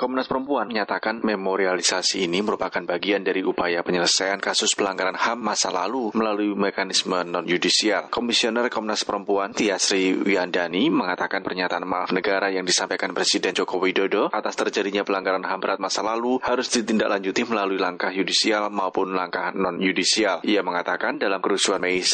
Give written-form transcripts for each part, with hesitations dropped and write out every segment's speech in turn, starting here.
Komnas Perempuan menyatakan memorialisasi ini merupakan bagian dari upaya penyelesaian kasus pelanggaran HAM masa lalu melalui mekanisme non-yudisial. Komisioner Komnas Perempuan Tiasri Wiyandani mengatakan pernyataan maaf negara yang disampaikan Presiden Joko Widodo atas terjadinya pelanggaran HAM berat masa lalu harus ditindaklanjuti melalui langkah yudisial maupun langkah non-yudisial. Ia mengatakan dalam kerusuhan Mei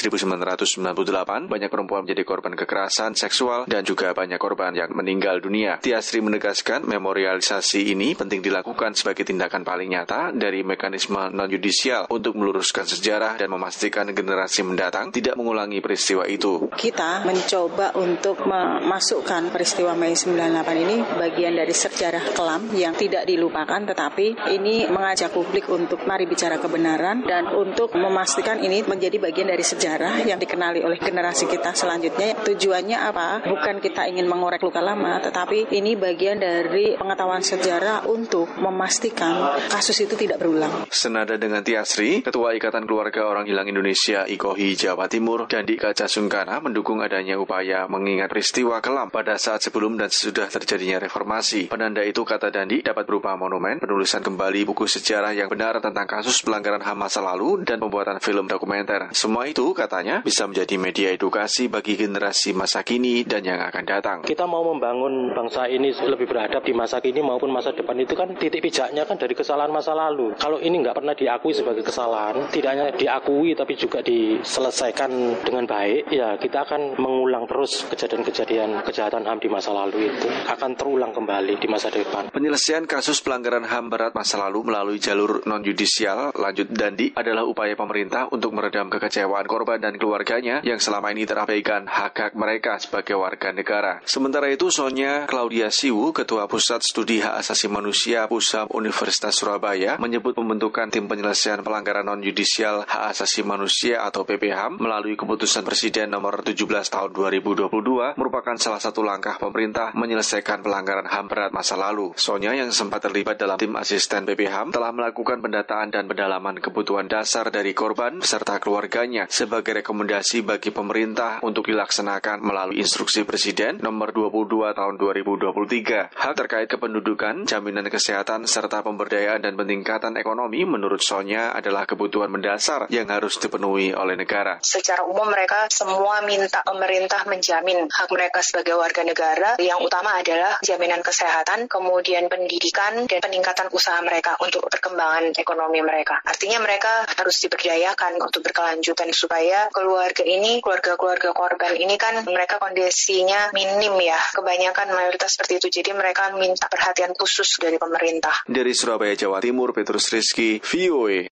1998 banyak perempuan menjadi korban kekerasan seksual dan juga banyak korban yang meninggal dunia. Tiasri menegaskan memorialisasi ini penting dilakukan sebagai tindakan paling nyata dari mekanisme non-yudisial untuk meluruskan sejarah dan memastikan generasi mendatang tidak mengulangi peristiwa itu. Kita mencoba untuk memasukkan peristiwa Mei 98 ini bagian dari sejarah kelam yang tidak dilupakan, tetapi ini mengajak publik untuk mari bicara kebenaran dan untuk memastikan ini menjadi bagian dari sejarah yang dikenali oleh generasi kita selanjutnya. Tujuannya apa? Bukan kita ingin mengorek luka lama, tetapi ini bagian dari pengetahuan sejarah untuk memastikan kasus itu tidak berulang. Senada dengan Tiasri, Ketua Ikatan Keluarga Orang Hilang Indonesia IKOHI Jawa Timur, Dandi Kaca Sungkana mendukung adanya upaya mengingat peristiwa kelam pada saat sebelum dan sesudah terjadinya reformasi. Penanda itu, kata Dandi, dapat berupa monumen, penulisan kembali buku sejarah yang benar tentang kasus pelanggaran HAM masa lalu, dan pembuatan film dokumenter. Semua itu, katanya, bisa menjadi media edukasi bagi generasi masa kini dan yang akan datang. Kita mau membangun bangsa ini lebih beradab di masa kini maupun masa depan itu kan titik pijaknya kan dari kesalahan masa lalu. Kalau ini nggak pernah diakui sebagai kesalahan, tidak hanya diakui tapi juga diselesaikan dengan baik, ya kita akan mengulang terus kejadian-kejadian kejahatan HAM di masa lalu itu akan terulang kembali di masa depan. Penyelesaian kasus pelanggaran HAM berat masa lalu melalui jalur non-yudisial, lanjut Dandi, adalah upaya pemerintah untuk meredam kekecewaan korban dan keluarganya yang selama ini terabaikan hak-hak mereka sebagai warga negara. Sementara itu, Sonya Claudia Siwu, Ketua Pusat Studi Hak Asasi Manusia PUSHAM Universitas Surabaya, menyebut pembentukan tim penyelesaian pelanggaran non-yudisial hak asasi manusia atau PPHAM melalui keputusan Presiden nomor 17 tahun 2022 merupakan salah satu langkah pemerintah menyelesaikan pelanggaran HAM berat masa lalu. Sonya yang sempat terlibat dalam tim asisten PPHAM telah melakukan pendataan dan pendalaman kebutuhan dasar dari korban beserta keluarganya sebagai rekomendasi bagi pemerintah untuk dilaksanakan melalui instruksi Presiden nomor 22 tahun 2023. Hak terkait kependudukan, jaminan kesehatan, serta pemberdayaan dan peningkatan ekonomi menurut Sonya adalah kebutuhan mendasar yang harus dipenuhi oleh negara. Secara umum mereka semua minta pemerintah menjamin hak mereka sebagai warga negara. Yang utama adalah jaminan kesehatan, kemudian pendidikan, dan peningkatan usaha mereka untuk perkembangan ekonomi mereka. Artinya mereka harus diberdayakan untuk berkelanjutan supaya keluarga-keluarga korban ini kan mereka kondisinya minim ya. Kebanyakan mayoritas seperti itu. Jadi mereka minta perhatian khusus dari pemerintah. Dari Surabaya, Jawa Timur, Petrus Rizky, VOA.